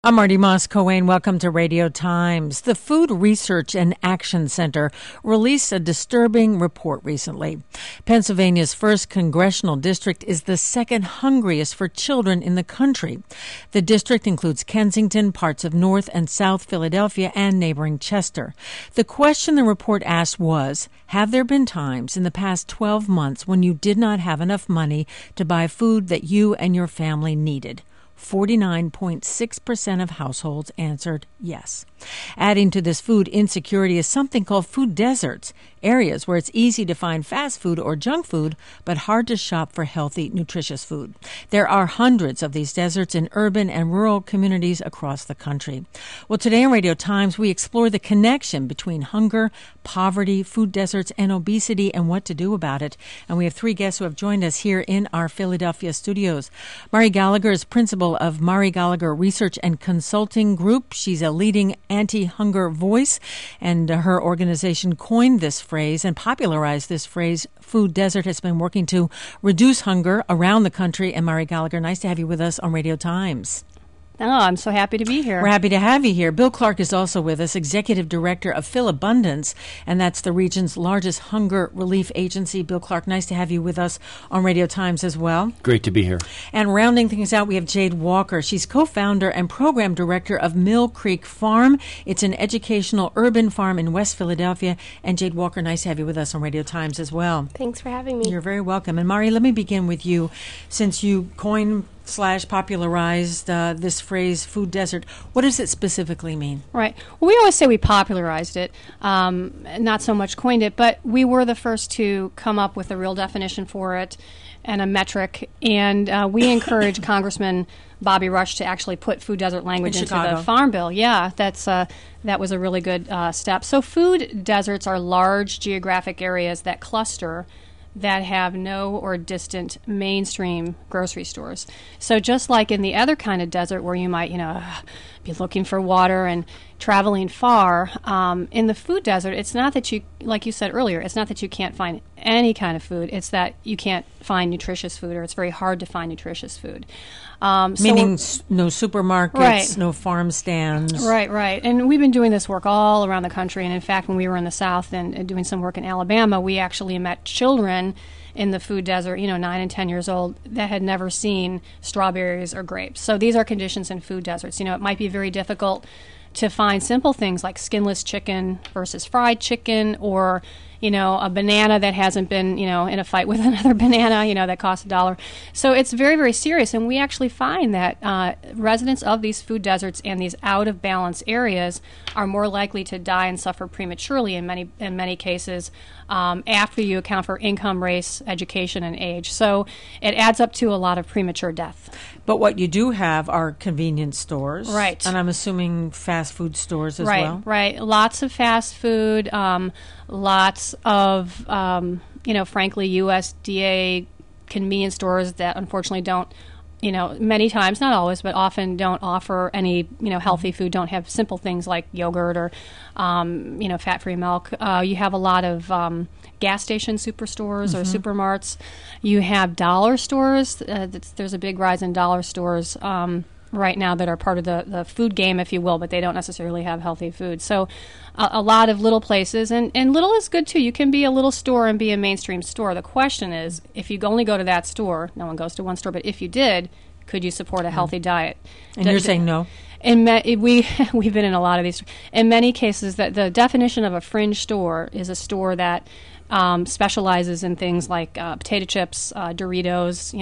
I'm Marty Moss-Coane. Welcome to Radio Times. The Food Research and Action Center released a disturbing report recently. Pennsylvania's 1st congressional district is the second hungriest for children in the country. The district includes Kensington, parts of North and South Philadelphia, and neighboring Chester. The question the report asked was, have there been times in the past 12 months when you did not have enough money to buy food that you and your family needed? 49.6% of households answered yes. Adding to this food insecurity is something called food deserts, areas where it's easy to find fast food or junk food, but hard to shop for healthy, nutritious food. There are hundreds of these deserts in urban and rural communities across the country. Well, today on Radio Times, we explore the connection between hunger, poverty, food deserts, and obesity, and what to do about it. And we have 3 guests who have joined us here in our Philadelphia studios. Mari Gallagher is principal of Mari Gallagher Research and Consulting Group. She's a leading anti-hunger voice, and her organization coined this phrase and popularized this phrase. Food Desert has been working to reduce hunger around the country. And Mari Gallagher, nice to have you with us on Radio Times. Oh, I'm so happy to be here. We're happy to have you here. Bill Clark is also with us, Executive Director of Philabundance, and that's the region's largest hunger relief agency. Bill Clark, nice to have you with us on Radio Times as well. Great to be here. And rounding things out, we have Jade Walker. She's co-founder and program director of Mill Creek Farm. It's an educational urban farm in West Philadelphia. And Jade Walker, nice to have you with us on Radio Times as well. Thanks for having me. You're very welcome. And Mari, let me begin with you. Since you coined/popularized this phrase, food desert, what does it specifically mean? Right. Well, we always say we popularized it, not so much coined it, but we were the first to come up with a real definition for it and a metric. And we encourage Congressman Bobby Rush to actually put food desert language into Chicago. the Farm Bill. Yeah, that was a really good step. So food deserts are large geographic areas that cluster that have no or distant mainstream grocery stores. So just like in the other kind of desert where you might, be looking for water and traveling far, in the food desert, it's not that you, like you said earlier, it's not that you can't find any kind of food. It's that you can't find nutritious food, or it's very hard to find nutritious food. Meaning no supermarkets, right. No farm stands. Right. And we've been doing this work all around the country. And in fact, when we were in the South and doing some work in Alabama, we actually met children in the food desert, 9 and 10 years old, that had never seen strawberries or grapes. So these are conditions in food deserts. It might be very difficult to find simple things like skinless chicken versus fried chicken, or a banana that hasn't been, in a fight with another banana, that costs $1. So it's very, very serious. And we actually find that residents of these food deserts and these out-of-balance areas are more likely to die and suffer prematurely in many cases after you account for income, race, education, and age. So it adds up to a lot of premature death. But what you do have are convenience stores. Right. And I'm assuming fast food stores as well. Right. Lots of fast food, lots of, frankly, USDA convenience stores that unfortunately don't, many times, not always, but often don't offer any, healthy food, don't have simple things like yogurt or, fat-free milk. You have a lot of gas station superstores or supermarts. You have dollar stores. There's a big rise in dollar stores right now that are part of the food game, if you will, but they don't necessarily have healthy food. So a lot of little places, and little is good too. You can be a little store and be a mainstream store. The question is, if you only go to that store, no one goes to one store, but if you did, could you support a healthy diet? And you're saying no? We've been in a lot of these. In many cases, the definition of a fringe store is a store that specializes in things like potato chips, Doritos,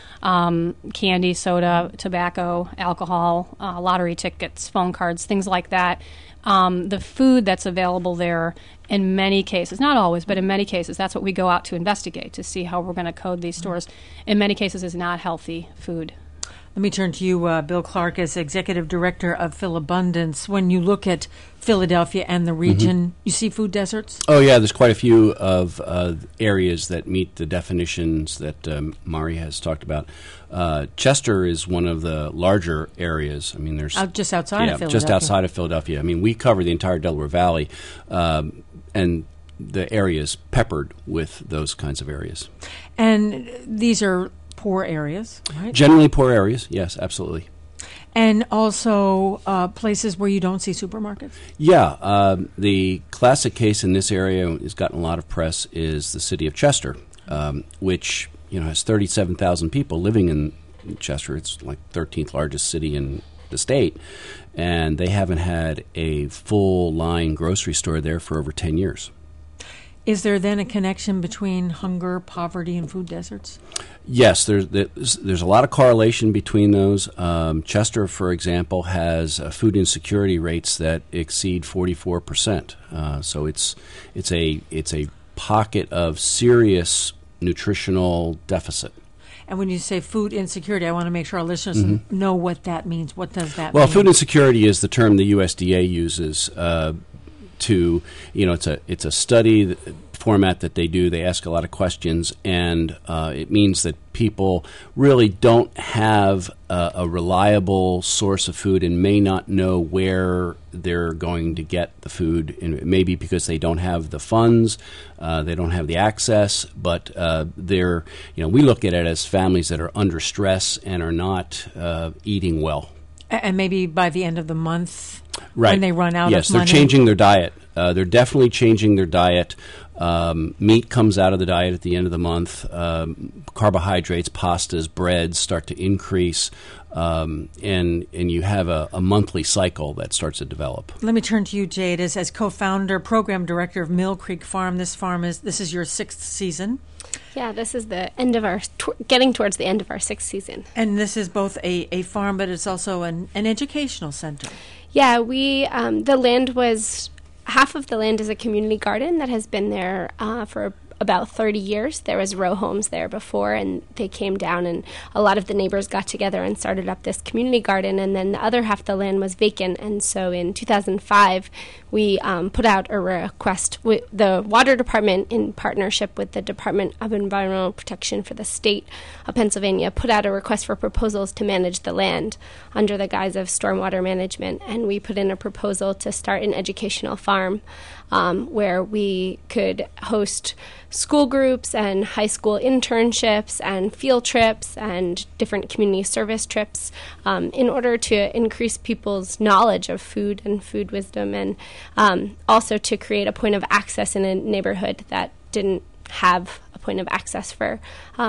candy, soda, tobacco, alcohol, lottery tickets, phone cards, things like that. The food that's available there, in many cases, not always, but in many cases, that's what we go out to investigate, to see how we're going to code these stores. In many cases, is not healthy food. Let me turn to you, Bill Clark, as Executive Director of Philabundance. When you look at Philadelphia and the region, you see food deserts? Oh, yeah, there's quite a few of areas that meet the definitions that Mari has talked about. Chester is one of the larger areas. I mean, there's just outside of Philadelphia. Just outside of Philadelphia. I mean, we cover the entire Delaware Valley, and the area is peppered with those kinds of areas. And these are poor areas, right? Generally poor areas, yes, absolutely. And also places where you don't see supermarkets? Yeah. The classic case in this area has gotten a lot of press is the city of Chester, which has 37,000 people living in Chester. It's like 13th largest city in the state. And they haven't had a full-line grocery store there for over 10 years. Is there then a connection between hunger, poverty, and food deserts? Yes, there's a lot of correlation between those. Chester, for example, has food insecurity rates that exceed 44%. So it's a pocket of serious nutritional deficit. And when you say food insecurity, I want to make sure our listeners know what that means. What does that mean? Well, food insecurity is the term the USDA uses to, it's a study format that they do. They ask a lot of questions, and it means that people really don't have a reliable source of food and may not know where they're going to get the food. And maybe because they don't have the funds, they don't have the access, but we look at it as families that are under stress and are not eating well. And maybe by the end of the month, right, when they run out of money. Yes, they're changing their diet. They're definitely changing their diet. Meat comes out of the diet at the end of the month. Carbohydrates, pastas, breads start to increase, and you have a monthly cycle that starts to develop. Let me turn to you, Jade, as co-founder, program director of Mill Creek Farm. This is your 6th season. Yeah, this is the end of our getting towards the end of our 6th season. And this is both a farm, but it's also an educational center. Yeah, the land was. Half of the land is a community garden that has been there for about 30 years. There was row homes there before, and they came down, and a lot of the neighbors got together and started up this community garden, and then the other half of the land was vacant. And so in 2005, we put out a request with the Water Department, in partnership with the Department of Environmental Protection for the state of Pennsylvania, put out a request for proposals to manage the land under the guise of stormwater management. And we put in a proposal to start an educational farm where we could host school groups and high school internships and field trips and different community service trips in order to increase people's knowledge of food and food wisdom, and also to create a point of access in a neighborhood that didn't have a point of access for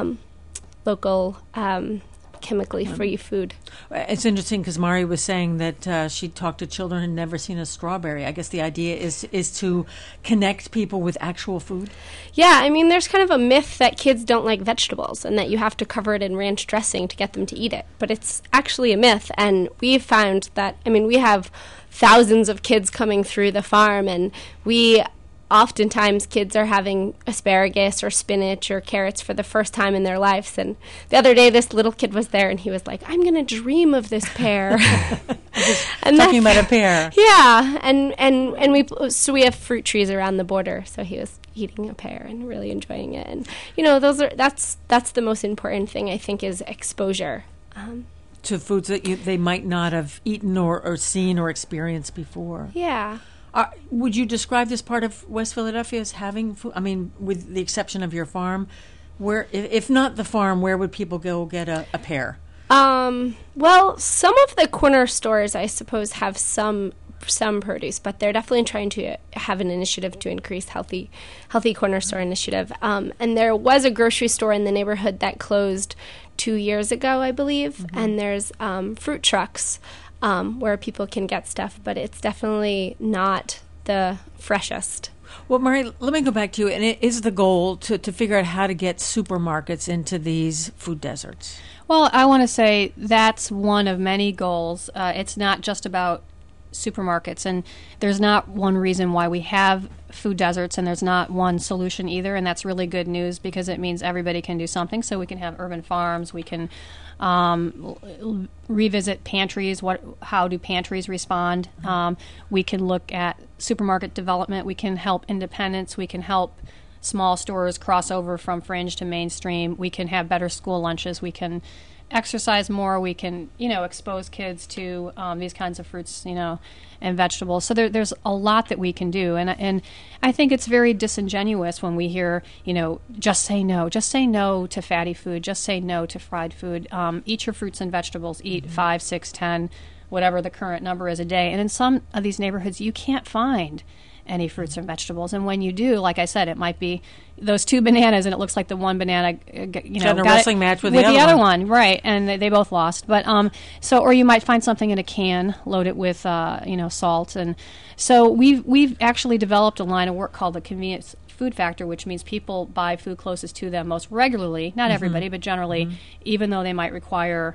local chemically free food. It's interesting because Mari was saying that she talked to children who had never seen a strawberry. I guess the idea is to connect people with actual food. Yeah, I mean, there's kind of a myth that kids don't like vegetables and that you have to cover it in ranch dressing to get them to eat it. But it's actually a myth, and we've found that, we have thousands of kids coming through the farm, and oftentimes kids are having asparagus or spinach or carrots for the first time in their lives. And the other day, this little kid was there, and he was like, I'm going to dream of this pear. Talking about a pear. Yeah. And we have fruit trees around the border. So he was eating a pear and really enjoying it. And, that's the most important thing, I think, is exposure. To foods that they might not have eaten or seen or experienced before. Yeah. Would you describe this part of West Philadelphia as having food? With the exception of your farm, where, if not the farm, where would people go get a pear? Well, some of the corner stores, I suppose, have some produce, but they're definitely trying to have an initiative to increase healthy corner store initiative. And there was a grocery store in the neighborhood that closed 2 years ago, I believe, and there's fruit trucks where people can get stuff, but it's definitely not the freshest. Well, Mari, let me go back to you. And it is the goal to figure out how to get supermarkets into these food deserts? Well, I want to say that's one of many goals. It's not just about supermarkets, and there's not one reason why we have food deserts, and there's not one solution either, and that's really good news because it means everybody can do something. So we can have urban farms, we can revisit pantries. How do pantries respond? We can look at supermarket development. We can help independents. We can help small stores cross over from fringe to mainstream. We can have better school lunches. We can exercise more, we can, expose kids to these kinds of fruits, and vegetables. So there's a lot that we can do. And I think it's very disingenuous when we hear, just say no to fatty food, just say no to fried food. Eat your fruits and vegetables, eat 5, 6, 10, whatever the current number is a day. And in some of these neighborhoods, you can't find any fruits and vegetables. And when you do, like I said, it might be those 2 bananas, and it looks like the one banana, got a wrestling match with the other one, right? And they both lost. But or you might find something in a can, load it with salt, and so we've actually developed a line of work called the Convenience Food Factor, which means people buy food closest to them most regularly. Not everybody, but generally, even though they might require,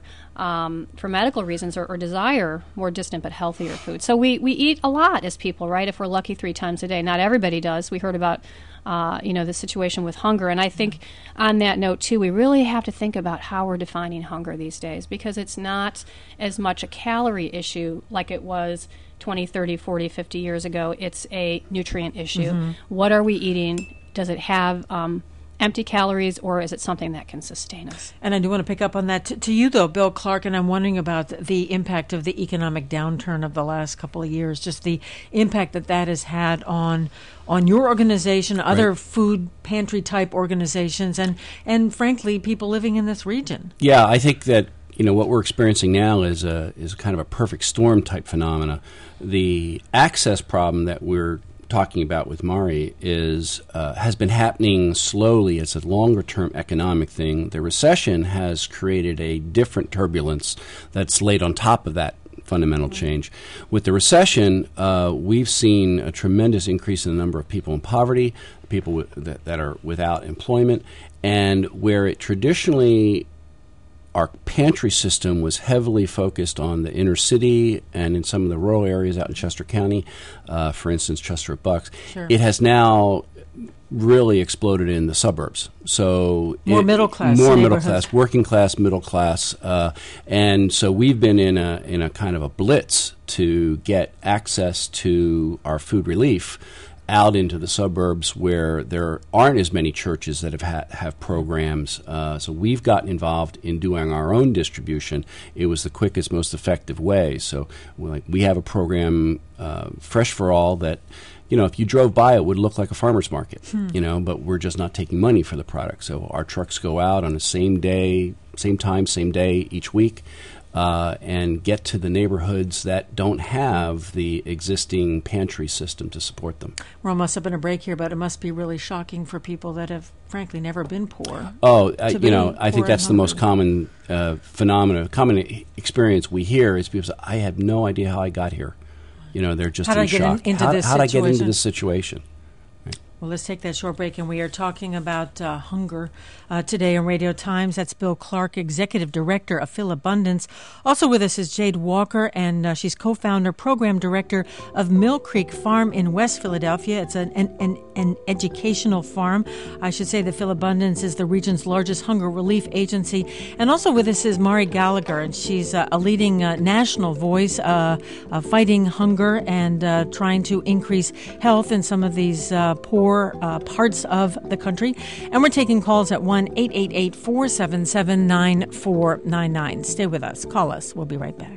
for medical reasons or desire, more distant but healthier food. So we eat a lot as people, right? If we're lucky 3 times a day. Not everybody does. We heard about the situation with hunger. And I think on that note, too, we really have to think about how we're defining hunger these days, because it's not as much a calorie issue like it was 20, 30, 40, 50 years ago. It's a nutrient issue. What are we eating? Does it have empty calories, or is it something that can sustain us? And I do want to pick up on that to you, though, Bill Clark, and I'm wondering about the impact of the economic downturn of the last couple of years, just the impact that has had on your organization, other food pantry-type organizations, and frankly, people living in this region. Yeah, I think that what we're experiencing now is kind of a perfect storm type phenomena. The access problem that we're talking about with Mari has been happening slowly. It's a longer-term economic thing. The recession has created a different turbulence that's laid on top of that fundamental change. With the recession, we've seen a tremendous increase in the number of people in poverty, people that are without employment, and where it traditionally our pantry system was heavily focused on the inner city and in some of the rural areas out in Chester County, for instance, Chester at Bucks. Sure. It has now really exploded in the suburbs. So more middle class, working class, middle class, and so we've been in a kind of a blitz to get access to our food relief out into the suburbs where there aren't as many churches that have programs. So we've gotten involved in doing our own distribution. It was the quickest, most effective way. So we have a program, Fresh for All, that if you drove by, it would look like a farmer's market, but we're just not taking money for the product. So our trucks go out on the same day, same time, same day each week, and get to the neighborhoods that don't have the existing pantry system to support them. We're almost up in a break here, but it must be really shocking for people that have, frankly, never been poor. I think that's the most common common experience we hear is people say, I have no idea how I got here. They're just in shock. How did I get into this situation? Well, let's take that short break, and we are talking about hunger today on Radio Times. That's Bill Clark, Executive Director of Philabundance. Also with us is Jade Walker, and she's co-founder, Program Director of Mill Creek Farm in West Philadelphia. It's an educational farm. I should say that Philabundance is the region's largest hunger relief agency. And also with us is Mari Gallagher, and she's a leading national voice fighting hunger and trying to increase health in some of these poor parts of the country. And we're taking calls at 1-888-477-9499. Stay with us. Call us. We'll be right back.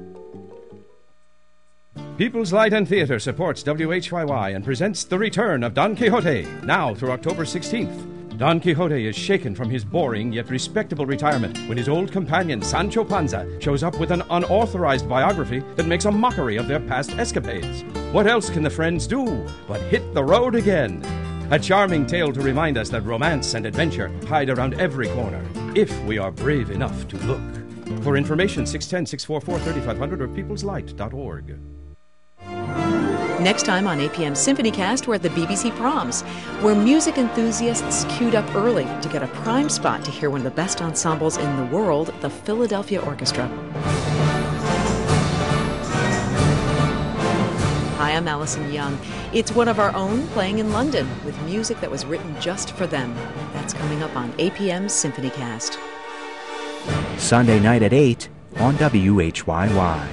People's Light and Theatre supports WHYY and presents the return of Don Quixote, now through October 16th. Don Quixote is shaken from his boring yet respectable retirement when his old companion Sancho Panza shows up with an unauthorized biography that makes a mockery of their past escapades. What else can the friends do but hit the road again? A charming tale to remind us that romance and adventure hide around every corner, if we are brave enough to look. For information, 610-644-3500 or peopleslight.org. Next time on APM Symphonycast, we're at the BBC Proms, where music enthusiasts queued up early to get a prime spot to hear one of the best ensembles in the world, the Philadelphia Orchestra. Hi, I'm Allison Young. It's one of our own playing in London with music that was written just for them. That's coming up on APM Symphonycast. Sunday night at 8 on WHYY.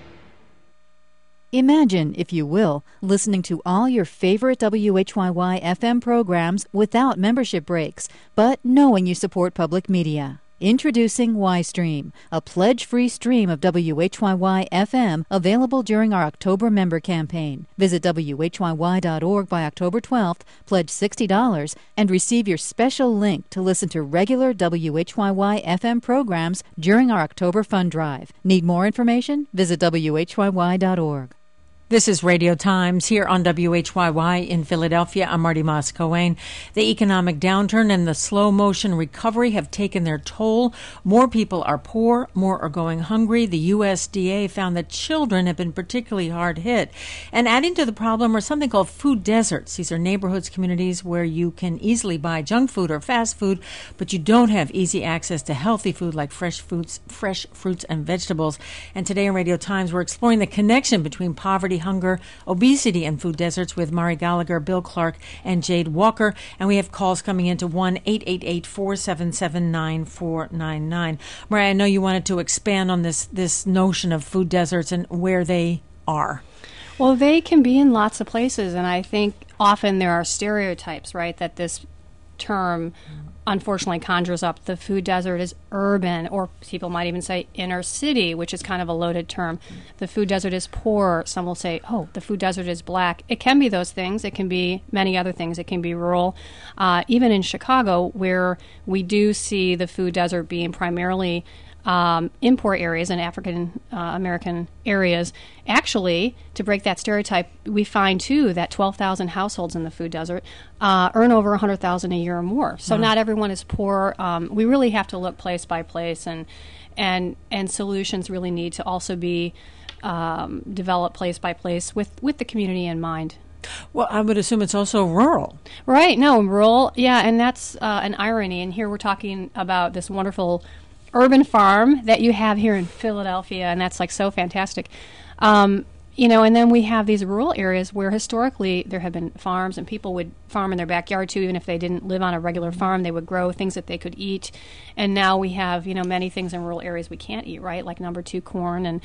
Imagine, if you will, listening to all your favorite WHYY FM programs without membership breaks, but knowing you support public media. Introducing YStream, a pledge-free stream of WHYY-FM available during our October member campaign. Visit WHYY.org by October 12th, pledge $60, and receive your special link to listen to regular WHYY-FM programs during our October fund drive. Need more information? Visit WHYY.org. This is Radio Times here on WHYY in Philadelphia. I'm Marty Moss-Coane. The economic downturn and the slow motion recovery have taken their toll. More people are poor, more are going hungry. The USDA found that children have been particularly hard hit. And adding to the problem are something called food deserts. These are neighborhoods, communities where you can easily buy junk food or fast food, but you don't have easy access to healthy food like fresh fruits and vegetables. And today on Radio Times, we're exploring the connection between poverty, hunger, obesity, and food deserts with Mari Gallagher, Bill Clark, and Jade Walker. And we have calls coming into 1-888-477-9499. Mari, I know you wanted to expand on this notion of food deserts and where they are. Well, they can be in lots of places, and I think often there are stereotypes, right, that this term unfortunately conjures up. The food desert is urban, or people might even say inner city, which is kind of a loaded term. The food desert is poor. Some will say, oh, the food desert is black. It can be those things. It can be many other things. It can be rural. Even in Chicago, where we do see the food desert being primarily import areas and African American areas. Actually, to break that stereotype, we find too that 12,000 households in the food desert earn over $100,000 a year or more. So not everyone is poor. We really have to look place by place, and solutions really need to also be developed place by place with the community in mind. Well, I would assume it's also rural. Right. No, rural. Yeah, and that's an irony. And here we're talking about this wonderful urban farm that you have here in Philadelphia, and that's like so fantastic. And then we have these rural areas where historically there have been farms, and people would farm in their backyard too. Even if they didn't live on a regular farm, they would grow things that they could eat. And now we have, many things in rural areas we can't eat, right? Like number 2 corn, and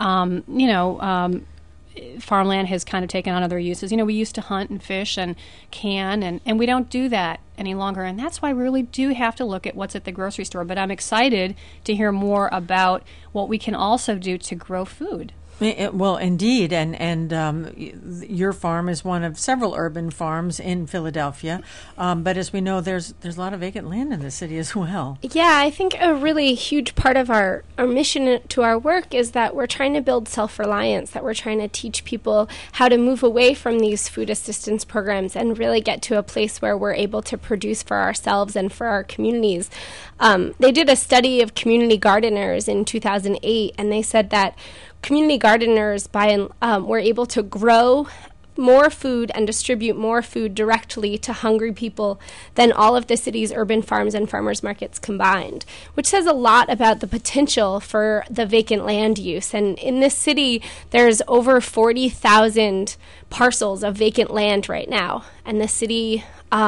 farmland has kind of taken on other uses. We used to hunt and fish and can, and we don't do that any longer. And that's why we really do have to look at what's at the grocery store. But I'm excited to hear more about what we can also do to grow food. Well, indeed, and your farm is one of several urban farms in Philadelphia, but as we know, there's a lot of vacant land in the city as well. Yeah, I think a really huge part of our mission to our work is that we're trying to build self-reliance, that we're trying to teach people how to move away from these food assistance programs and really get to a place where we're able to produce for ourselves and for our communities. They did a study of community gardeners in 2008, and they said that community gardeners were able to grow more food and distribute more food directly to hungry people than all of the city's urban farms and farmers markets combined, which says a lot about the potential for the vacant land use. And in this city, there's over 40,000 parcels of vacant land right now, and the city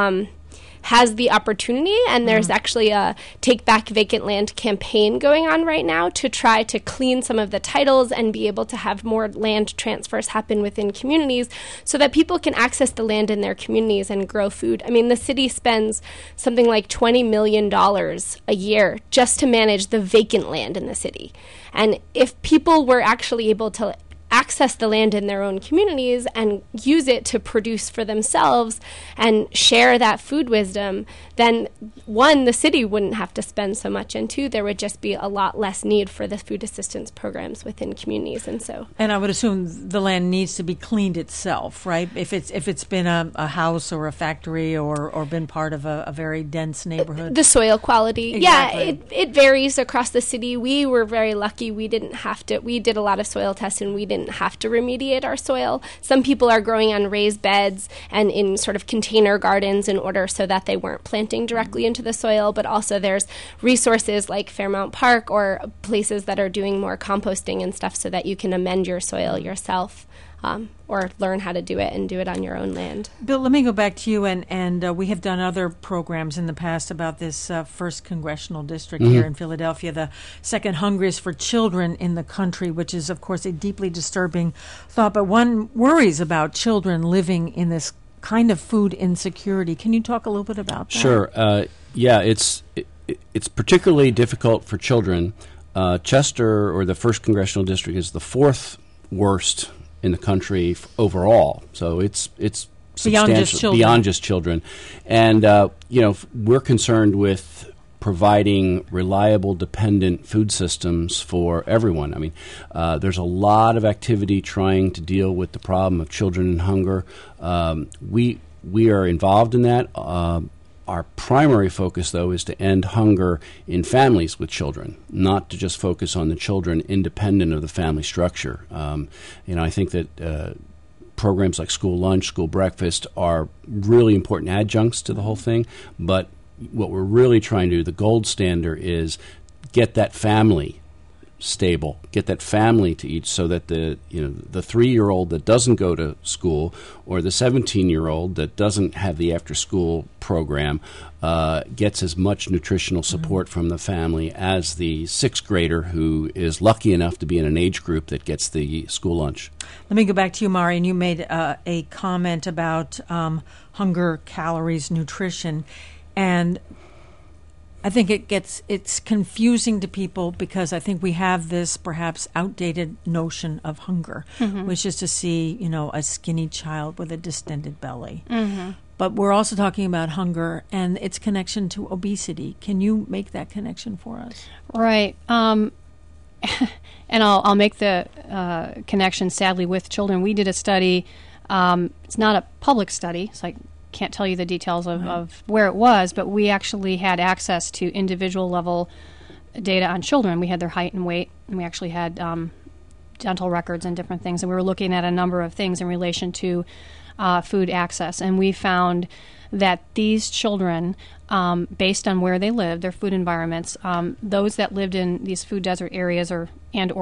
has the opportunity, and there's actually a Take Back Vacant Land campaign going on right now to try to clean some of the titles and be able to have more land transfers happen within communities so that people can access the land in their communities and grow food. I mean, the city spends something like $20 million a year just to manage the vacant land in the city. And if people were actually able to access the land in their own communities and use it to produce for themselves and share that food wisdom, then one, the city wouldn't have to spend so much, and two, there would just be a lot less need for the food assistance programs within communities. And I would assume the land needs to be cleaned itself, right? If it's been a house or a factory or been part of a very dense neighborhood. The soil quality. Exactly. Yeah, it varies across the city. We were very lucky. We did a lot of soil tests, and we didn't have to remediate our soil. Some people are growing on raised beds and in sort of container gardens in order so that they weren't planting directly into the soil, but also there's resources like Fairmount Park or places that are doing more composting and stuff so that you can amend your soil yourself. Or learn how to do it and do it on your own land. Bill, let me go back to you, and we have done other programs in the past about this first congressional district here in Philadelphia, the second hungriest for children in the country, which is, of course, a deeply disturbing thought. But one worries about children living in this kind of food insecurity. Can you talk a little bit about that? Sure. it's particularly difficult for children. Chester, or the 1st Congressional District, is the 4th worst in the country overall. So it's beyond just children. And, we're concerned with providing reliable, dependent food systems for everyone. I mean, there's a lot of activity trying to deal with the problem of children and hunger. We are involved in that. Our primary focus, though, is to end hunger in families with children, not to just focus on the children independent of the family structure. I think that programs like school lunch, school breakfast are really important adjuncts to the whole thing, but what we're really trying to do, the gold standard, is get that family stable, get that family to eat, so that the 3-year-old that doesn't go to school, or the 17-year-old that doesn't have the after-school program, gets as much nutritional support from the family as the 6th grader who is lucky enough to be in an age group that gets the school lunch. Let me go back to you, Mari, and you made a comment about hunger, calories, nutrition. And I think it's confusing to people, because I think we have this perhaps outdated notion of hunger, which is to see, a skinny child with a distended belly. But we're also talking about hunger and its connection to obesity. Can you make that connection for us? Right. And I'll make the connection, sadly, with children. We did a study. It's not a public study, so I can't tell you the details of where it was, but we actually had access to individual level data on children. We had their height and weight, and we actually had dental records and different things, and we were looking at a number of things in relation to food access. And we found that these children, based on where they lived, their food environments, those that lived in these food desert areas or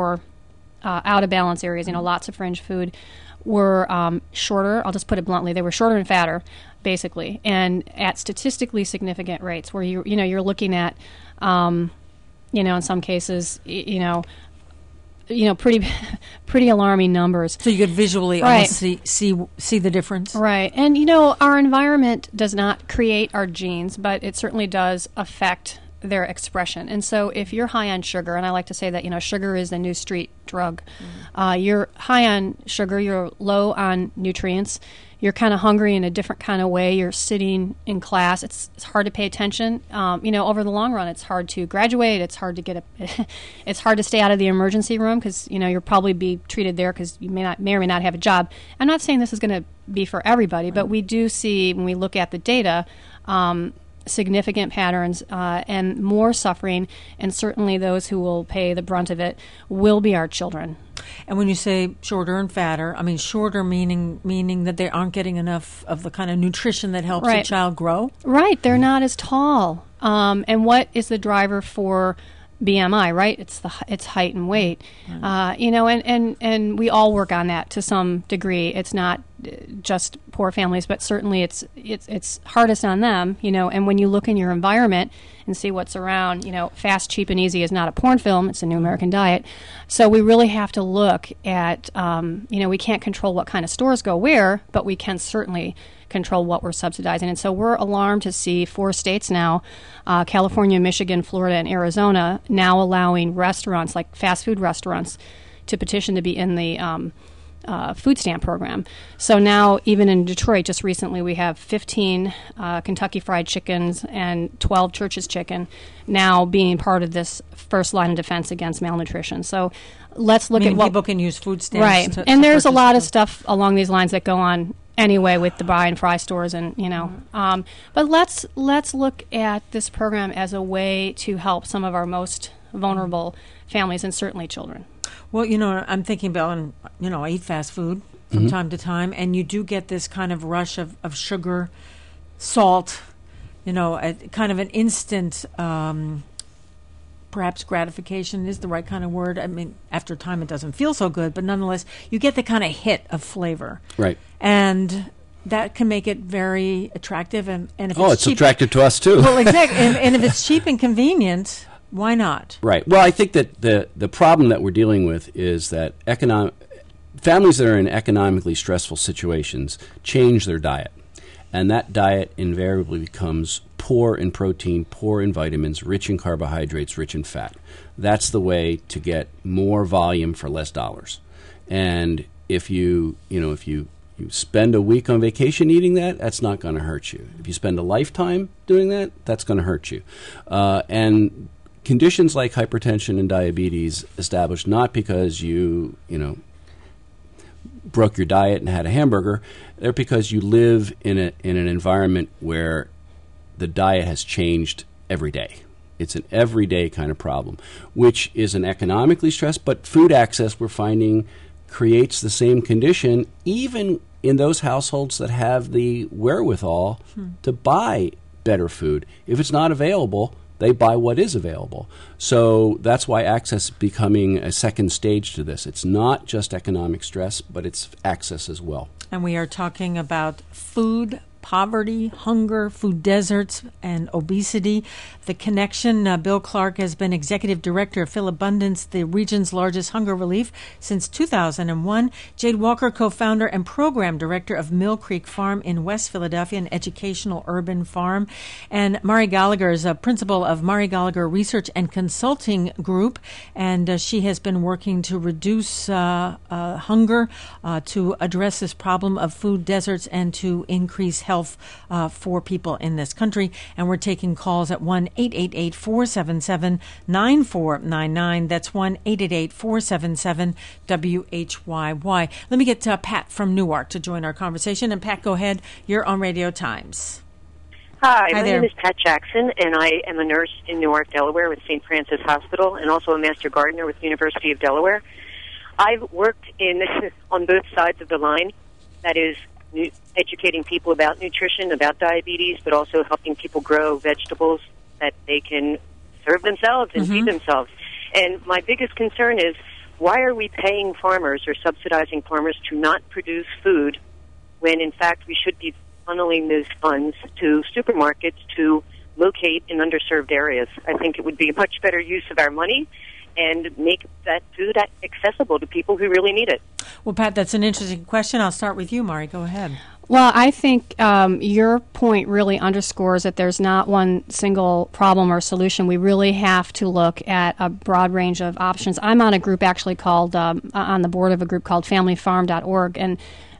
out of balance areas, lots of fringe food, were shorter. I'll just put it bluntly. They were shorter and fatter, basically, and at statistically significant rates, where you're looking at, in some cases, pretty alarming numbers. So you could visually almost see the difference, right? And our environment does not create our genes, but it certainly does affect their expression. And so if you're high on sugar, and I like to say that, sugar is the new street drug. You're high on sugar, you're low on nutrients, you're kind of hungry in a different kind of way, you're sitting in class, it's hard to pay attention. Over the long run, it's hard to graduate, it's hard to it's hard to stay out of the emergency room, because, you'll probably be treated there because you may or may not have a job. I'm not saying this is going to be for everybody, but we do see, when we look at the data, significant patterns and more suffering, and certainly those who will pay the brunt of it will be our children. And when you say shorter and fatter, I mean shorter meaning that they aren't getting enough of the kind of nutrition that helps a child grow? Right. They're not as tall. And what is the driver for BMI, right? It's height and weight. And we all work on that to some degree. It's not just poor families, but certainly it's hardest on them, and when you look in your environment and see what's around, Fast, Cheap, and Easy is not a porn film, it's a new American diet. So we really have to look at, we can't control what kind of stores go where, but we can certainly control what we're subsidizing. And so we're alarmed to see 4 states now, California, Michigan, Florida, and Arizona, now allowing restaurants, like fast food restaurants, to petition to be in the food stamp program. So now, even in Detroit, just recently, we have 15 Kentucky Fried Chickens and 12 Church's Chicken now being part of this first line of defense against malnutrition. So let's look at what people can use food stamps. Right, and there's a lot of stuff along these lines that go on anyway with the buy and fry stores, and but let's look at this program as a way to help some of our most vulnerable families, and certainly children. Well, I'm thinking about, I eat fast food from time to time, and you do get this kind of rush of sugar, salt, kind of an instant, perhaps gratification is the right kind of word. I mean, after time it doesn't feel so good, but nonetheless, you get the kind of hit of flavor. Right. And that can make it very attractive. And if it's cheap, attractive to us, too. Well, exactly. and if it's cheap and convenient, why not? Right. Well, I think that the problem that we're dealing with is that families that are in economically stressful situations change their diet, and that diet invariably becomes poor in protein, poor in vitamins, rich in carbohydrates, rich in fat. That's the way to get more volume for less dollars. And if you spend a week on vacation eating that, that's not going to hurt you. If you spend a lifetime doing that, that's going to hurt you. And conditions like hypertension and diabetes established not because you broke your diet and had a hamburger. They're because you live in an environment where the diet has changed every day. It's an everyday kind of problem, which is an economically stressed, but food access, we're finding, creates the same condition even in those households that have the wherewithal to buy better food. If it's not available, they buy what is available. So that's why access is becoming a second stage to this. It's not just economic stress, but it's access as well. And we are talking about food poverty, hunger, food deserts, and obesity. The connection, Bill Clark has been executive director of Philabundance, the region's largest hunger relief, since 2001. Jade Walker, co-founder and program director of Mill Creek Farm in West Philadelphia, an educational urban farm. And Mari Gallagher is a principal of Mari Gallagher Research and Consulting Group, and she has been working to reduce hunger, to address this problem of food deserts, and to increase health for people in this country. And we're taking calls at 1-888-477-9499. That's 1-888-477-WHYY. Let me get Pat from Newark to join our conversation. And Pat, go ahead. You're on Radio Times. Hi, my name is Pat Jackson, and I am a nurse in Newark, Delaware with St. Francis Hospital, and also a master gardener with the University of Delaware. I've worked on both sides of the line, that is, educating people about nutrition, about diabetes, but also helping people grow vegetables that they can serve themselves and feed themselves. And my biggest concern is, why are we paying farmers or subsidizing farmers to not produce food when, in fact, we should be funneling those funds to supermarkets to locate in underserved areas? I think it would be a much better use of our money and make that food accessible to people who really need it. Well, Pat, that's an interesting question. I'll start with you, Mari. Go ahead. Well, I think your point really underscores that there's not one single problem or solution. We really have to look at a broad range of options. I'm on a group actually called, on the board of a group called FamilyFarm.org, and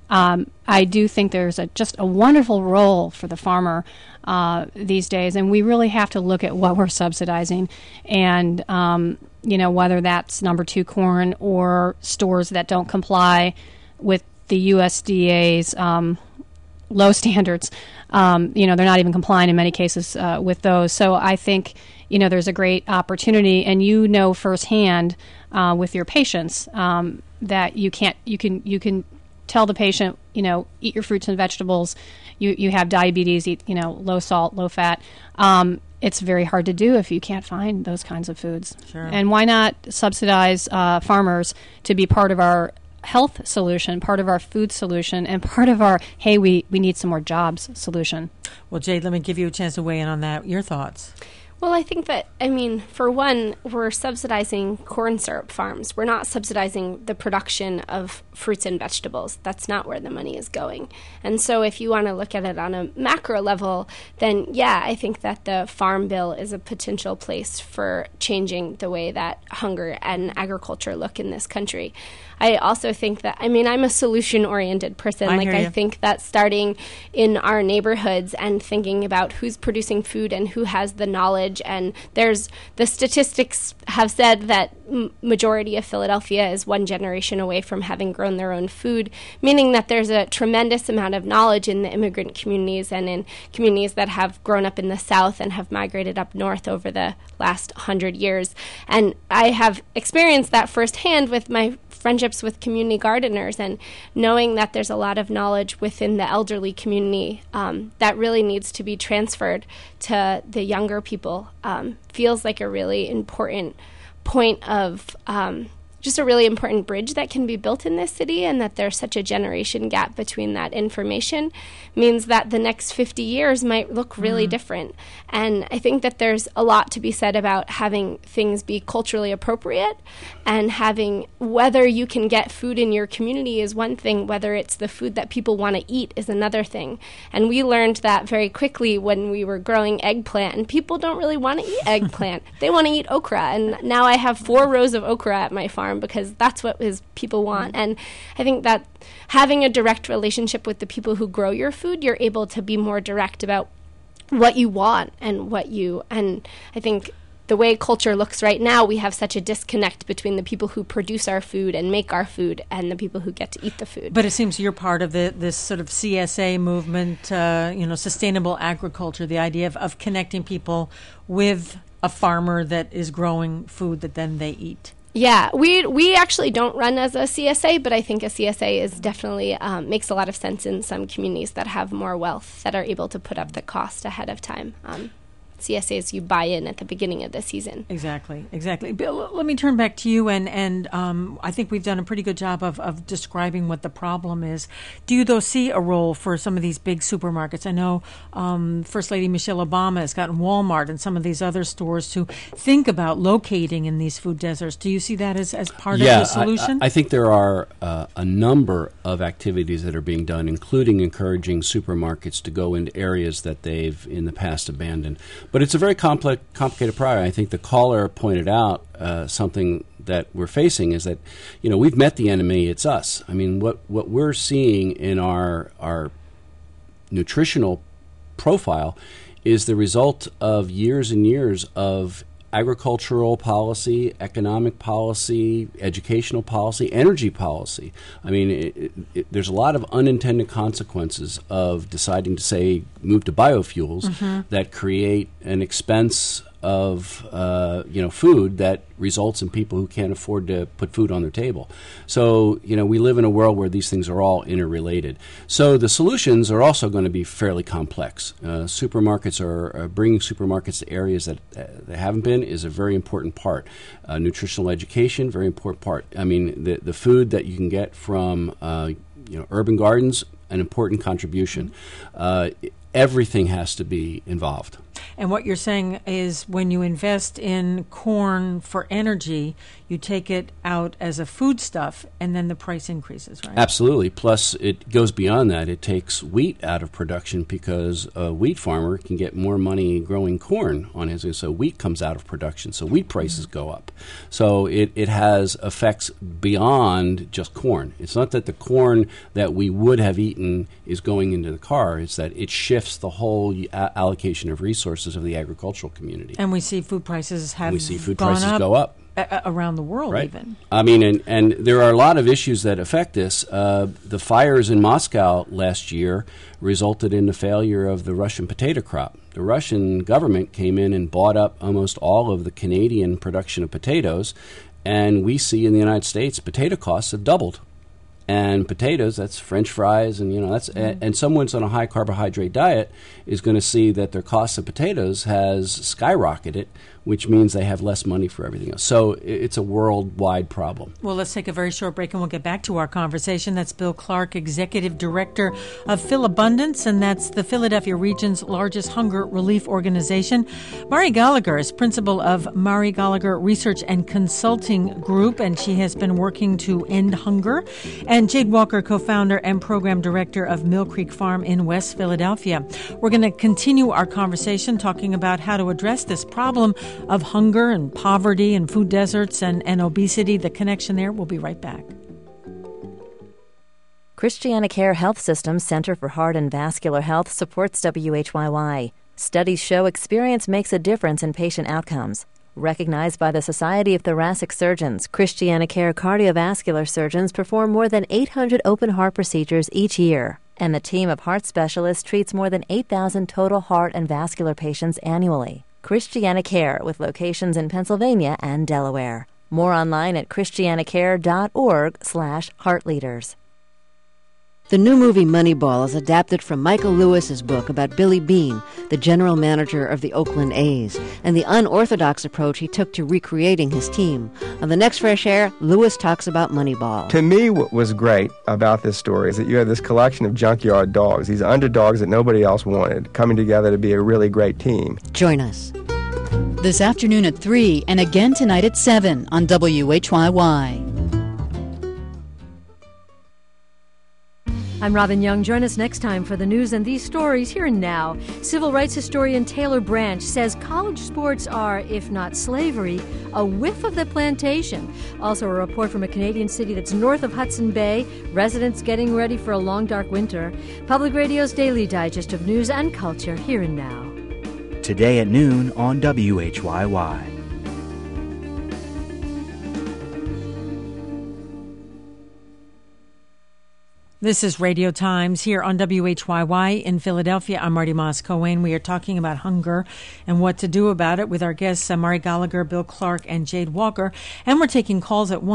I do think there's just a wonderful role for the farmer these days, and we really have to look at what we're subsidizing and whether that's number 2 corn or stores that don't comply with the USDA's low standards. They're not even complying in many cases with those. So I think, there's a great opportunity, and firsthand with your patients that you can tell the patient, eat your fruits and vegetables. You have diabetes, eat, low salt, low fat. It's very hard to do if you can't find those kinds of foods. Sure. And why not subsidize farmers to be part of our health solution, part of our food solution, and part of our, hey, we need some more jobs solution? Well, Jade, let me give you a chance to weigh in on that. Your thoughts? Well, I think that, for one, we're subsidizing corn syrup farms. We're not subsidizing the production of fruits and vegetables. That's not where the money is going. And so if you want to look at it on a macro level, then, yeah, I think that the Farm Bill is a potential place for changing the way that hunger and agriculture look in this country. I also think that, I'm a solution-oriented person. I think that starting in our neighborhoods and thinking about who's producing food and who has the knowledge, and the statistics have said that majority of Philadelphia is one generation away from having grown their own food, meaning that there's a tremendous amount of knowledge in the immigrant communities and in communities that have grown up in the South and have migrated up north over the last 100 years. And I have experienced that firsthand with my friendships with community gardeners, and knowing that there's a lot of knowledge within the elderly community that really needs to be transferred to the younger people feels like a really important point of just a really important bridge that can be built in this city, and that there's such a generation gap between that information means that the next 50 years might look really different. And I think that there's a lot to be said about having things be culturally appropriate, and having whether you can get food in your community is one thing, whether it's the food that people want to eat is another thing. And we learned that very quickly when we were growing eggplant, and people don't really want to eat eggplant. They want to eat okra, and now I have 4 rows of okra at my farm because that's what people want. And I think that having a direct relationship with the people who grow your food, you're able to be more direct about what you want and and I think the way culture looks right now, we have such a disconnect between the people who produce our food and make our food and the people who get to eat the food. But it seems you're part of this sort of CSA movement, sustainable agriculture, the idea of connecting people with a farmer that is growing food that then they eat. Yeah, we actually don't run as a CSA, but I think a CSA is definitely makes a lot of sense in some communities that have more wealth, that are able to put up the cost ahead of time. CSAs, you buy in at the beginning of the season. Exactly. Bill, let me turn back to you, and I think we've done a pretty good job of describing what the problem is. Do you, though, see a role for some of these big supermarkets? I know First Lady Michelle Obama has gotten Walmart and some of these other stores to think about locating in these food deserts. Do you see that as part of the solution? I think there are a number of activities that are being done, including encouraging supermarkets to go into areas that they've in the past abandoned. But it's a very complicated problem. I think the caller pointed out something that we're facing is that, we've met the enemy, it's us. I mean, what we're seeing in our nutritional profile is the result of years and years of agricultural policy, economic policy, educational policy, energy policy. I mean, there's a lot of unintended consequences of deciding to, say, move to biofuels that create an expense of food that results in people who can't afford to put food on their table. So, we live in a world where these things are all interrelated. So the solutions are also going to be fairly complex. Supermarkets are bringing supermarkets to areas that they haven't been is a very important part. Nutritional education, very important part. I mean, the food that you can get from urban gardens, an important contribution. Everything has to be involved. And what you're saying is when you invest in corn for energy, you take it out as a foodstuff, and then the price increases, right? Absolutely. Plus, it goes beyond that. It takes wheat out of production because a wheat farmer can get more money growing corn on his. So wheat comes out of production. So wheat prices go up. So it has effects beyond just corn. It's not that the corn that we would have eaten is going into the car. It's that it shifts the whole allocation of resources of the agricultural community. And we see food prices go up. Around the world, right. Even. I mean, and there are a lot of issues that affect this. The fires in Moscow last year resulted in the failure of the Russian potato crop. The Russian government came in and bought up almost all of the Canadian production of potatoes, and we see in the United States potato costs have doubled. And potatoes, that's French fries, and and someone's on a high carbohydrate diet is going to see that their cost of potatoes has skyrocketed, which means they have less money for everything else. So it's a worldwide problem. Well, let's take a very short break, and we'll get back to our conversation. That's Bill Clark, Executive Director of Philabundance, and that's the Philadelphia region's largest hunger relief organization. Mari Gallagher is principal of Mari Gallagher Research and Consulting Group, and she has been working to end hunger. And Jade Walker, co-founder and program director of Mill Creek Farm in West Philadelphia. We're going to continue our conversation talking about how to address this problem of hunger and poverty and food deserts and obesity. The connection there. We'll be right back. ChristianaCare Health System Center for Heart and Vascular Health supports WHYY. Studies show experience makes a difference in patient outcomes. Recognized by the Society of Thoracic Surgeons, ChristianaCare cardiovascular surgeons perform more than 800 open heart procedures each year, and the team of heart specialists treats more than 8,000 total heart and vascular patients annually. ChristianaCare, with locations in Pennsylvania and Delaware. More online at christianacare.org/heartleaders. The new movie Moneyball is adapted from Michael Lewis's book about Billy Beane, the general manager of the Oakland A's, and the unorthodox approach he took to recreating his team. On the next Fresh Air, Lewis talks about Moneyball. To me, what was great about this story is that you have this collection of junkyard dogs, these underdogs that nobody else wanted, coming together to be a really great team. Join us. This afternoon at 3 and again tonight at 7 on WHYY. I'm Robin Young. Join us next time for the news and these stories here and now. Civil rights historian Taylor Branch says college sports are, if not slavery, a whiff of the plantation. Also a report from a Canadian city that's north of Hudson Bay, residents getting ready for a long, dark winter. Public Radio's daily digest of news and culture here and now. Today at noon on WHYY. This is Radio Times here on WHYY in Philadelphia. I'm Marty Moss-Cohen. We are talking about hunger and what to do about it with our guests, Mari Gallagher, Bill Clark, and Jade Walker. And we're taking calls at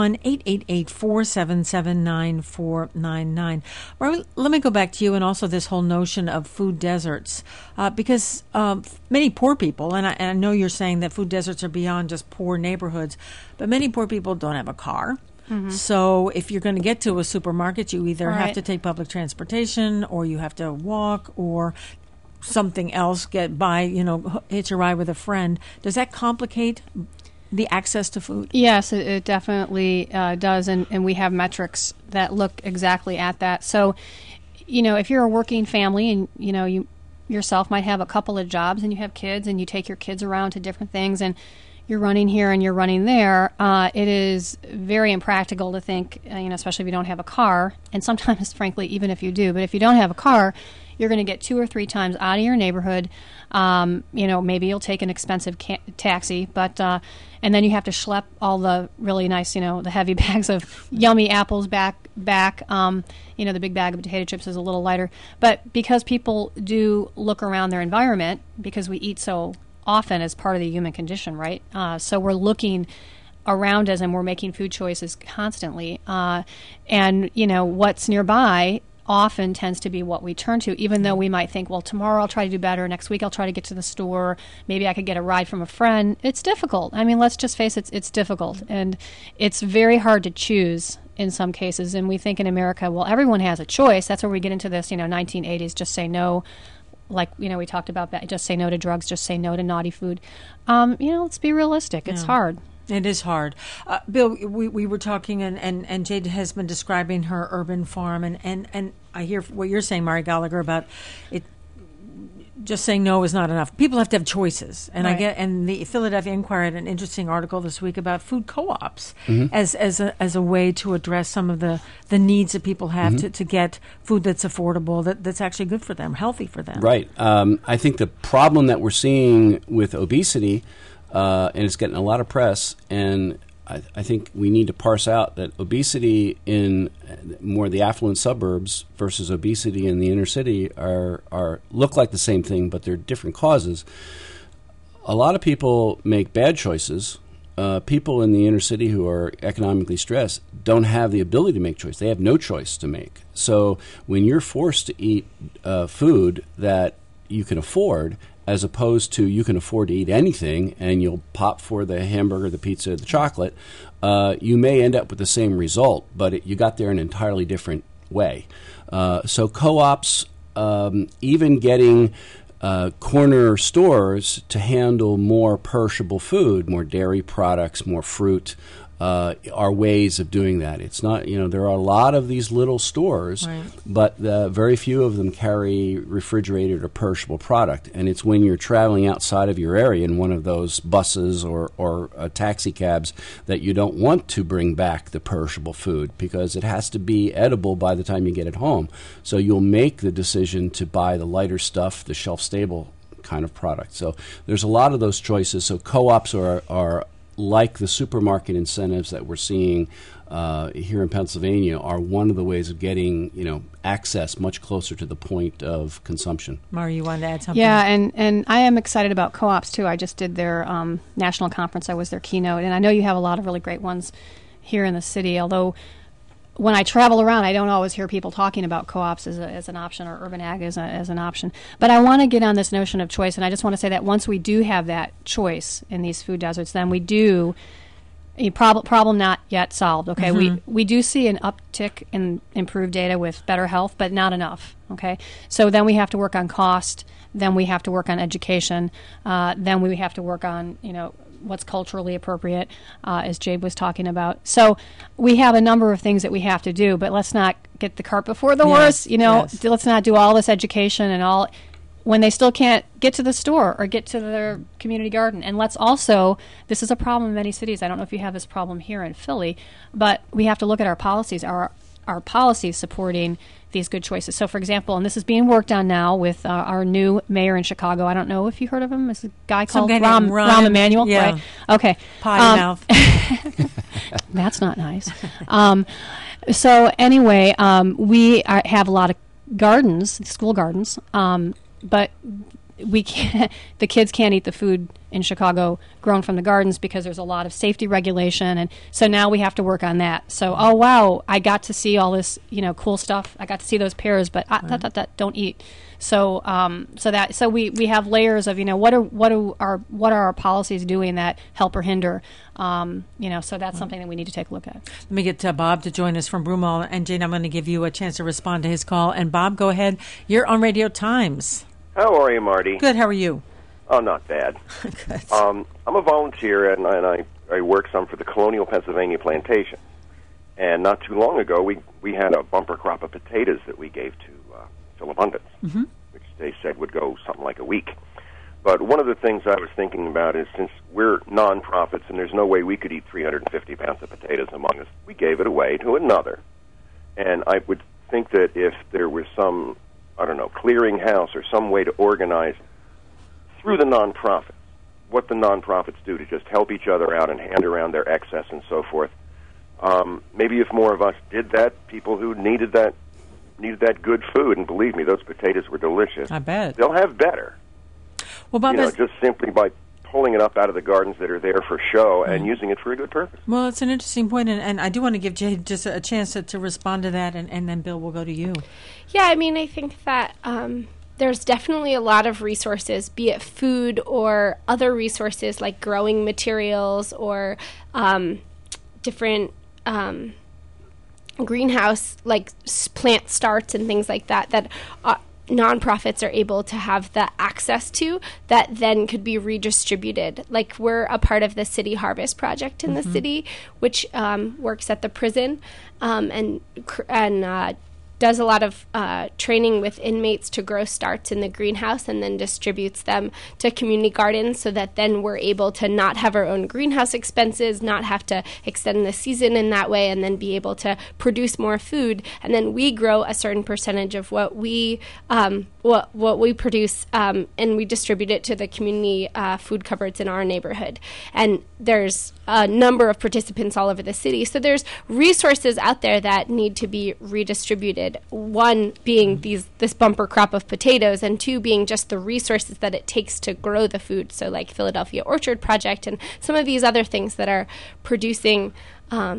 1-888-477-9499. Mari, let me go back to you and also this whole notion of food deserts. Because many poor people, and I know you're saying that food deserts are beyond just poor neighborhoods, but many poor people don't have a car. Mm-hmm. So if you're going to get to a supermarket, you either have to take public transportation or you have to walk or something else, get by, hitch a ride with a friend. Does that complicate the access to food? Yes, it definitely does. And we have metrics that look exactly at that. So, if you're a working family and, you yourself might have a couple of jobs and you have kids and you take your kids around to different things and you're running here and you're running there, it is very impractical to think, especially if you don't have a car, and sometimes, frankly, even if you do, but if you don't have a car, you're going to get 2 or 3 times out of your neighborhood. Maybe you'll take an expensive taxi, but and then you have to schlep all the really nice, the heavy bags of yummy apples back. The big bag of potato chips is a little lighter. But because people do look around their environment, because we eat so often as part of the human condition, right? So we're looking around us and we're making food choices constantly. And what's nearby often tends to be what we turn to, even though we might think, well, tomorrow I'll try to do better. Next week I'll try to get to the store. Maybe I could get a ride from a friend. It's difficult. I mean, let's just face it, it's difficult. And it's very hard to choose in some cases. And we think in America, well, everyone has a choice. That's where we get into this, 1980s, just say no. Like, we talked about that. Just say no to drugs. Just say no to naughty food. Let's be realistic. It's hard. It is hard. Bill, we were talking, and Jade has been describing her urban farm, and I hear what you're saying, Mari Gallagher, about it. Just saying no is not enough. People have to have choices, and and the Philadelphia Inquirer had an interesting article this week about food co-ops as a way to address some of the needs that people have to get food that's affordable, that's actually good for them, healthy for them. Right. I think the problem that we're seeing with obesity, and it's getting a lot of press, and I think we need to parse out that obesity in more the affluent suburbs versus obesity in the inner city are look like the same thing, but they're different causes. A lot of people make bad choices. People in the inner city who are economically stressed don't have the ability to make choice. They have no choice to make. So when you're forced to eat food that you can afford, as opposed to you can afford to eat anything and you'll pop for the hamburger, the pizza, the chocolate, you may end up with the same result, but you got there in an entirely different way. So co-ops, even getting corner stores to handle more perishable food, more dairy products, more fruit, are ways of doing that. It's not, there are a lot of these little stores, but very few of them carry refrigerated or perishable product. And it's when you're traveling outside of your area in one of those buses or taxi cabs that you don't want to bring back the perishable food because it has to be edible by the time you get it home. So you'll make the decision to buy the lighter stuff, the shelf-stable kind of product. So there's a lot of those choices. So co-ops are like the supermarket incentives that we're seeing here in Pennsylvania, are one of the ways of getting, access much closer to the point of consumption. Mari, you wanted to add something? Yeah, and I am excited about co-ops, too. I just did their national conference. I was their keynote, and I know you have a lot of really great ones here in the city, although when I travel around, I don't always hear people talking about co-ops as an option or urban ag as an option. But I want to get on this notion of choice, and I just want to say that once we do have that choice in these food deserts, then we do a problem not yet solved. Okay, we do see an uptick in improved data with better health, but not enough. Okay, so then we have to work on cost. Then we have to work on education. Then we have to work on what's culturally appropriate, as Jabe was talking about. So we have a number of things that we have to do, but let's not get the cart before the horse. Let's not do all this education and all when they still can't get to the store or get to their community garden. And let's also, this is a problem in many cities. I don't know if you have this problem here in Philly, but we have to look at our policies. Our policies supporting these good choices. So, for example, and this is being worked on now with our new mayor in Chicago. I don't know if you heard of him. It's a guy called Rahm Emanuel. Yeah. Right? Okay. Potty mouth. That's not nice. So anyway, we have a lot of gardens, school gardens, but we can't. The kids can't eat the food in Chicago grown from the gardens because there's a lot of safety regulation, and so now we have to work on that. So, oh wow, I got to see all this, cool stuff. I got to see those pears, but don't eat. So, so we have layers of what are our policies doing that help or hinder. So that's something that we need to take a look at. Let me get Bob to join us from Broomall, and Jane, I'm going to give you a chance to respond to his call. And Bob, go ahead. You're on Radio Times. How are you, Marty? Good. How are you? Oh, not bad. Good. I'm a volunteer, and I work some for the Colonial Pennsylvania Plantation. And not too long ago, we had a bumper crop of potatoes that we gave to Philabundance, which they said would go something like a week. But one of the things I was thinking about is, since we're nonprofits and there's no way we could eat 350 pounds of potatoes among us, we gave it away to another. And I would think that if there was some, clearinghouse or some way to organize through the nonprofits, what the nonprofits do to just help each other out and hand around their excess and so forth. Maybe if more of us did that, people who needed that good food, and believe me, those potatoes were delicious. I bet. They'll have better. Well, Bob, just simply by pulling it up out of the gardens that are there for show and using it for a good purpose. Well, it's an interesting point, and I do want to give Jade just a chance to respond to that, and then Bill will go to you. Yeah, I think that there's definitely a lot of resources, be it food or other resources like growing materials or different greenhouse, like plant starts and things like that nonprofits are able to have the access to that then could be redistributed. Like, we're a part of the City Harvest Project in the city, which works at the prison and does a lot of training with inmates to grow starts in the greenhouse and then distributes them to community gardens so that then we're able to not have our own greenhouse expenses, not have to extend the season in that way, and then be able to produce more food. And then we grow a certain percentage of what we produce, and we distribute it to the community food cupboards in our neighborhood. And there's a number of participants all over the city. So there's resources out there that need to be redistributed. One being this bumper crop of potatoes, and two being just the resources that it takes to grow the food. So like Philadelphia Orchard Project and some of these other things that are producing at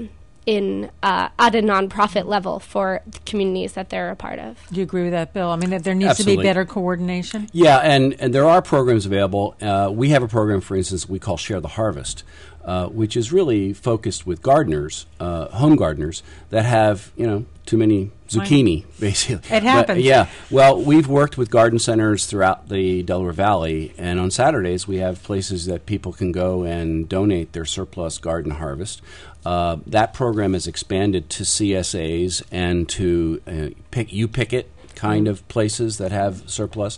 a nonprofit level for the communities that they're a part of. Do you agree with that, Bill? I mean, that there needs Absolutely. to be better coordination? Yeah, and there are programs available. We have a program, for instance, we call Share the Harvest, which is really focused with gardeners, home gardeners, that have, too many zucchini, basically. It happens. But, yeah. Well, we've worked with garden centers throughout the Delaware Valley, and on Saturdays we have places that people can go and donate their surplus garden harvest. That program has expanded to CSAs and to pick it kind of places that have surplus.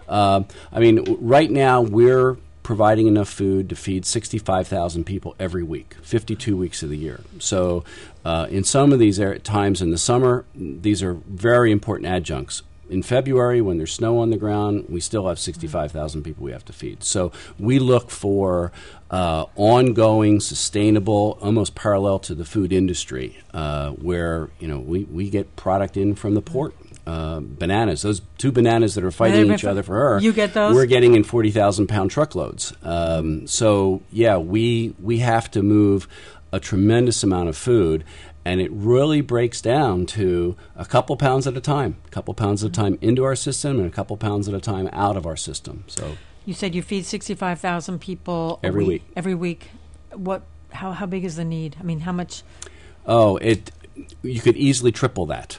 Right now we're providing enough food to feed 65,000 people every week, 52 weeks of the year. So in some of these times in the summer, these are very important adjuncts. In February, when there's snow on the ground, we still have 65,000 people we have to feed. So we look for ongoing, sustainable, almost parallel to the food industry, where we get product in from the port. Bananas, those two bananas that are fighting each other for her. You get those? We're getting in 40,000-pound truckloads. We have to move a tremendous amount of food. And it really breaks down to a couple pounds at a time, into our system and a couple pounds at a time out of our system. So you said you feed 65,000 people every week. Every week. How big is the need? I mean, how much? You could easily triple that.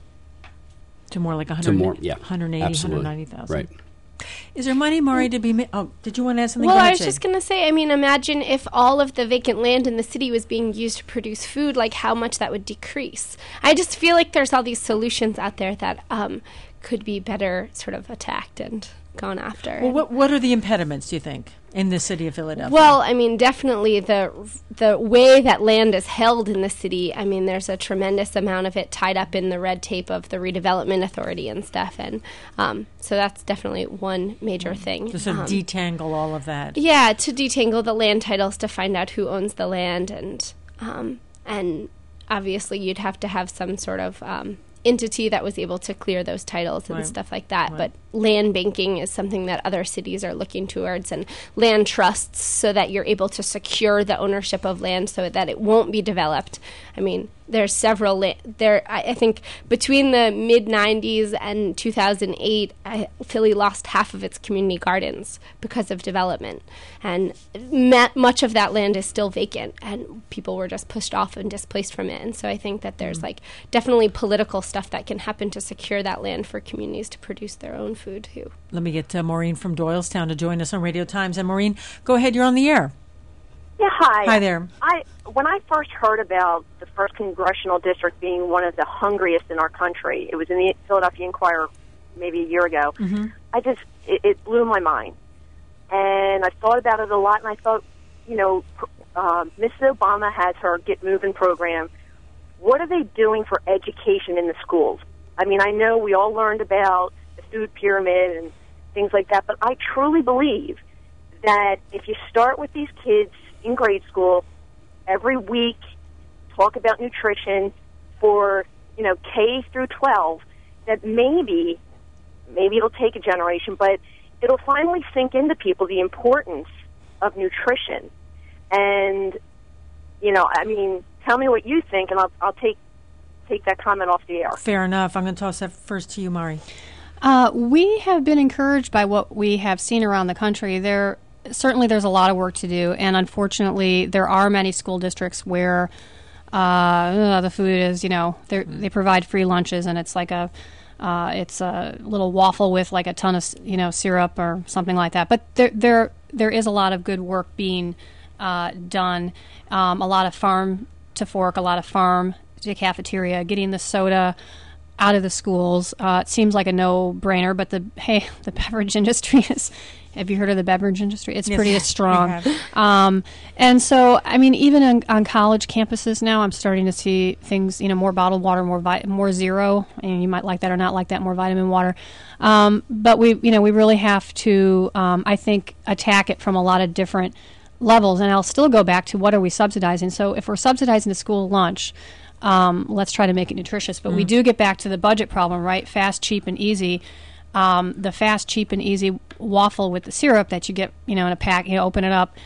To more like 180, 190,000. Right. Is there money, Maury, to be made? Oh, did you want to add something? Well, I was just going to say, I mean, imagine if all of the vacant land in the city was being used to produce food, like how much that would decrease. I just feel like there's all these solutions out there that could be better sort of attacked and gone after. Well, what are the impediments, do you think, in the city of Philadelphia? Well, I mean, definitely the way that land is held in the city, I mean, there's a tremendous amount of it tied up in the red tape of the redevelopment authority and stuff. And so that's definitely one major thing. To sort of detangle all of that. Yeah, to detangle the land titles to find out who owns the land. And obviously you'd have to have some sort of entity that was able to clear those titles and stuff like that. Right. But land banking is something that other cities are looking towards, and land trusts, so that you're able to secure the ownership of land so that it won't be developed. I mean, there's several I think between the mid-90s and 2008, Philly lost half of its community gardens because of development. And much of that land is still vacant, and people were just pushed off and displaced from it. And so I think that there's definitely political stuff that can happen to secure that land for communities to produce their own food too. Let me get Maureen from Doylestown to join us on Radio Times. And Maureen, go ahead, you're on the air. Yeah, hi. Hi there. When I first heard about the 1st Congressional District being one of the hungriest in our country, it was in the Philadelphia Inquirer maybe a year ago, it blew my mind. And I thought about it a lot, and I thought, Mrs. Obama has her Get Moving program. What are they doing for education in the schools? I mean, I know we all learned about the food pyramid and things like that, but I truly believe that if you start with these kids in grade school, every week, talk about nutrition for, K through 12, that maybe it'll take a generation, but it'll finally sink into people the importance of nutrition. And, tell me what you think, and I'll take that comment off the air. Fair enough. I'm going to toss that first to you, Mari. We have been encouraged by what we have seen around the country. Certainly there's a lot of work to do, and unfortunately there are many school districts where the food is, they provide free lunches, and it's like it's a little waffle with like a ton of, syrup or something like that. But there is a lot of good work being done, a lot of farm to fork, a lot of farm to cafeteria, getting the soda out of the schools. It seems like a no-brainer, but the beverage industry is... Have you heard of the beverage industry? It's pretty strong. And so, I mean, even on college campuses now, I'm starting to see things, more bottled water, more zero. And you might like that or not like that, more vitamin water. But we really have to, I think, attack it from a lot of different levels. And I'll still go back to what are we subsidizing. So if we're subsidizing the school lunch, let's try to make it nutritious. But we do get back to the budget problem, right? Fast, cheap, and easy. The fast, cheap, and easy waffle with the syrup that you get, in a pack, open it up,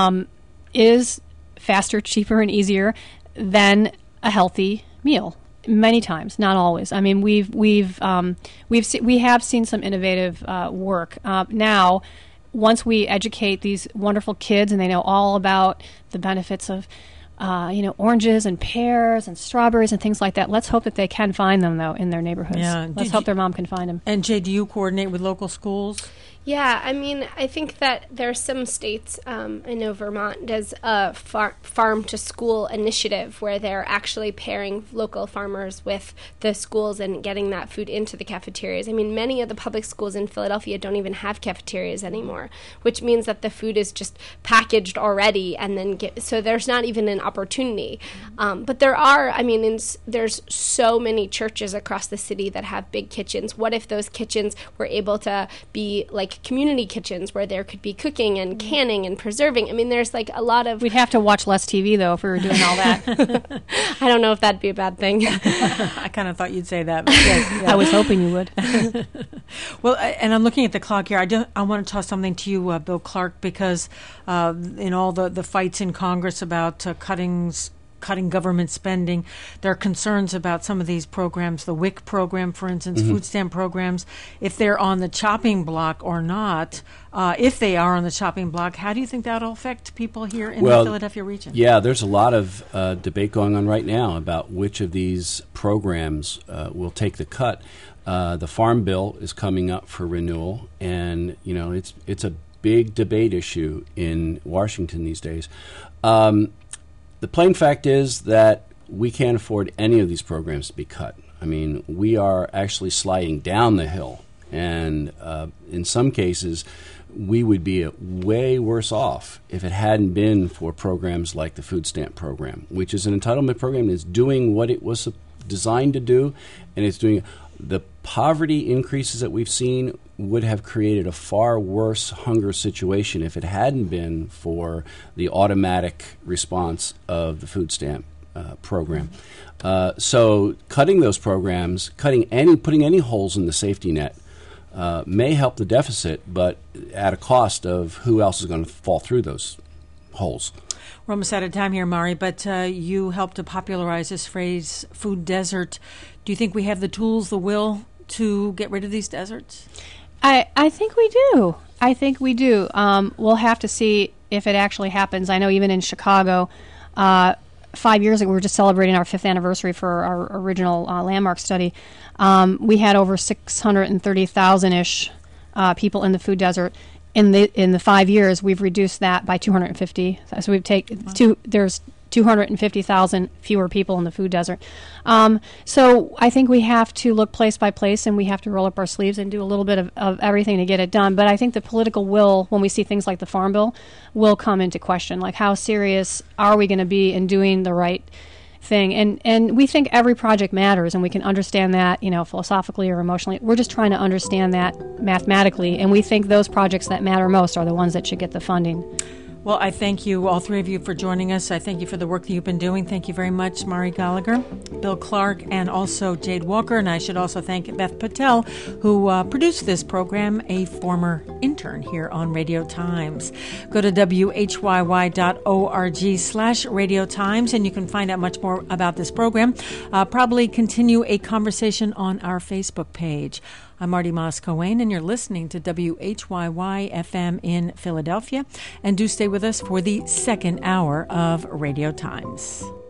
is faster, cheaper, and easier than a healthy meal. Many times, not always. I mean, we have seen some innovative work. Now, once we educate these wonderful kids and they know all about the benefits of oranges and pears and strawberries and things like that. Let's hope that they can find them, though, in their neighborhoods. Yeah. Let's hope their mom can find them. And, Jay, do you coordinate with local schools? Yeah, I mean, I think that there are some states, I know Vermont does a farm-to-school initiative where they're actually pairing local farmers with the schools and getting that food into the cafeterias. I mean, many of the public schools in Philadelphia don't even have cafeterias anymore, which means that the food is just packaged already, and then so there's not even an opportunity. But there are, there's so many churches across the city that have big kitchens. What if those kitchens were able to be like community kitchens where there could be cooking and canning and preserving? I mean, there's like a lot of... We'd have to watch less TV, though, if we were doing all that. I don't know if that'd be a bad thing. I kind of thought you'd say that. But yes, I was hoping you would. Well, and I'm looking at the clock here. I want to toss something to you, Bill Clark, because in all the fights in Congress about cutting cutting government spending. There are concerns about some of these programs, the WIC program, for instance, food stamp programs, if they're on the chopping block or not. If they are on the chopping block, how do you think that'll affect people here in the Philadelphia region? Yeah, there's a lot of debate going on right now about which of these programs will take the cut. The Farm Bill is coming up for renewal, and it's a big debate issue in Washington these days. The plain fact is that we can't afford any of these programs to be cut. I mean, we are actually sliding down the hill, and in some cases, we would be way worse off if it hadn't been for programs like the food stamp program, which is an entitlement program that's doing what it was designed to do, and it's doing. The poverty increases that we've seen would have created a far worse hunger situation if it hadn't been for the automatic response of the food stamp program. So cutting those programs, putting any holes in the safety net may help the deficit, but at a cost of who else is going to fall through those holes. We're almost out of time here, Mari, but you helped to popularize this phrase, food desert. Do you think we have the tools, the will, to get rid of these deserts? I think we do. We'll have to see if it actually happens. I know even in Chicago, 5 years ago, we were just celebrating our 5th anniversary for our original landmark study. We had over 630,000-ish people in the food desert. In the 5 years, we've reduced that by 250. So there's 250,000 fewer people in the food desert. So I think we have to look place by place, and we have to roll up our sleeves and do a little bit of everything to get it done. But I think the political will, when we see things like the Farm Bill, will come into question. Like, how serious are we going to be in doing the right thing? And we think every project matters, and we can understand that, philosophically or emotionally. We're just trying to understand that mathematically, and we think those projects that matter most are the ones that should get the funding. Well, I thank you, all three of you, for joining us. I thank you for the work that you've been doing. Thank you very much, Mari Gallagher, Bill Clark, and also Jade Walker. And I should also thank Beth Patel, who produced this program, a former intern here on Radio Times. Go to whyy.org/Radio Times, and you can find out much more about this program. Probably continue a conversation on our Facebook page. I'm Marty Moss-Coane, and you're listening to WHYY-FM in Philadelphia. And do stay with us for the second hour of Radio Times.